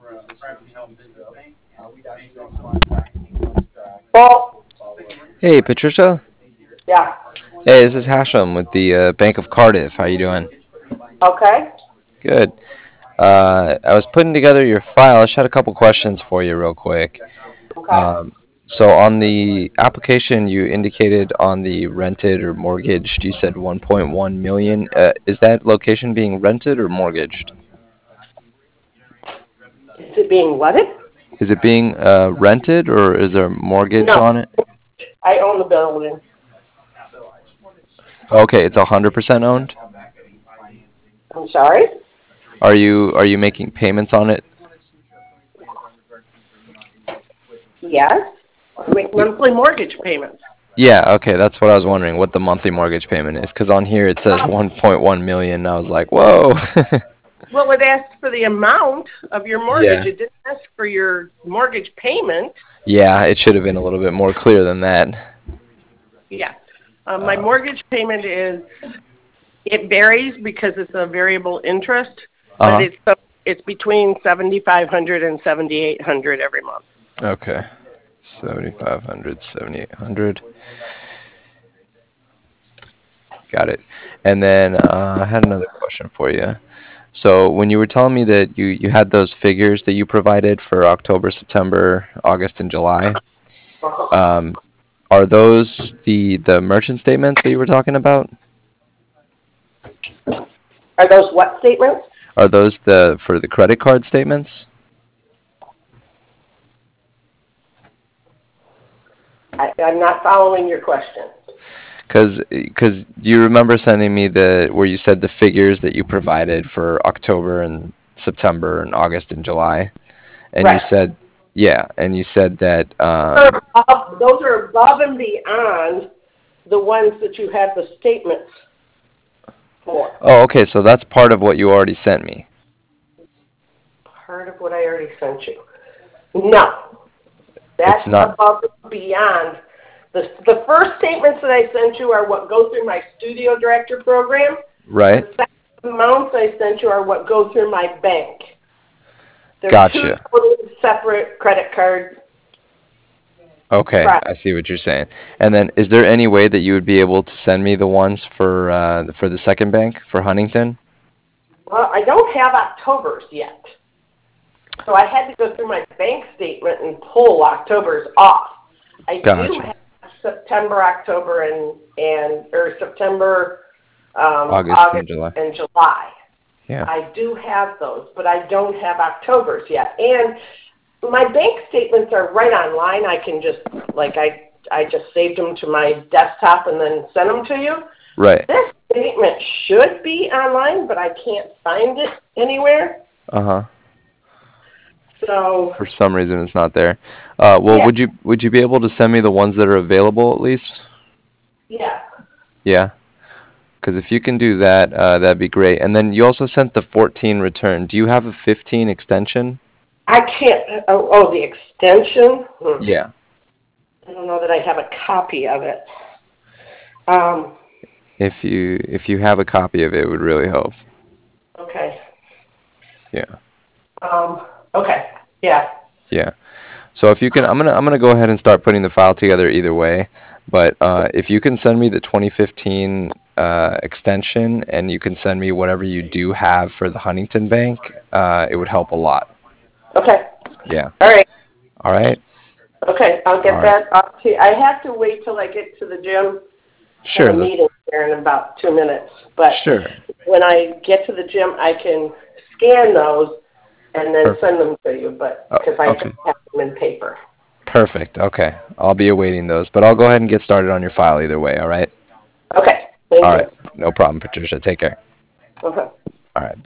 Well, Hey, Patricia. yeah. Hey, this is Hashem with the Bank of Cardiff. How you doing? Okay. Good. I was putting together your file. I just had a couple questions for you real quick. Okay. Um, so on the application, you indicated on the rented or mortgaged, you said 1.1 million. Is that location being rented or mortgaged? Is it being wedded? Is it being rented or is there a mortgage No, on it? I own the building. Okay, it's 100% owned. I'm sorry? Are you making payments on it? Yes. I make monthly mortgage payments. Yeah, okay, that's what I was wondering, what the monthly mortgage payment is, because on here it says 1.1 million, and I was like, whoa. Well, it asked for the amount of your mortgage. Yeah. It didn't ask for your mortgage payment. Yeah, it should have been a little bit more clear than that. Yeah. My Uh, mortgage payment it varies because it's a variable interest, but uh-huh. it's between 7,500 and 7,800 every month. Okay. 7,500, 7,800. Got it. And then I had another question for you. So when you were telling me that you had those figures that you provided for October, September, August, and July, um, are those the merchant statements that you were talking about? Are those what statements? Are those the for the credit card statements? I'm not following your question. Because you remember sending me the where you said the figures that you provided for October and September and August and July, and you Right. said yeah, and you said that Those are above and beyond the ones that you have the statements for. oh, okay, so that's part of what you already sent me. Part of what I already sent you. No, It's that's not above and beyond. The first statements that I sent you are what go through my studio director program. right. The second amounts I sent you are what go through my bank. They're two Gotcha. totally separate credit card Okay, products. I see what you're saying. And then, is there any way that you would be able to send me the ones for the second bank for Huntington? Well, I don't have October's yet. So I had to go through my bank statement and pull October's off. I do Gotcha. have September, October, or September, August and August, July. and July. Yeah. I do have those, but I don't have October's yet. And my bank statements are right online. I can just I just saved them to my desktop and then sent them to you. Right. This statement should be online, but I can't find it anywhere. Uh-huh. So For some reason, it's not there. Well, yeah, would you be able to send me the ones that are available at least? yeah. Yeah. Because if you can do that, that'd be great. And then you also sent the 14 return. Do you have a 15 extension? I can't. The extension. Yeah. I don't know that I have a copy of it. Um. If you have a copy of it, it would really help. Okay. Yeah. Um. Okay. Yeah. Yeah. So if you can, I'm gonna go ahead and start putting the file together either way. But if you can send me the 2015 extension and you can send me whatever you do have for the Huntington Bank, it would help a lot. Okay. Yeah. All right. All right. Okay. I'll All get right. that up to you. I have to wait till I get to the gym. I have a Sure. meeting here in about 2 minutes. But Sure. when I get to the gym, I can scan those and then Perfect. send them to you. But Oh, because I don't okay. have them in paper. Perfect. Okay. I'll be awaiting those, but I'll go ahead and get started on your file either way. All right. Okay. All Thank you. right. No problem, Patricia. Take care. Okay. All right.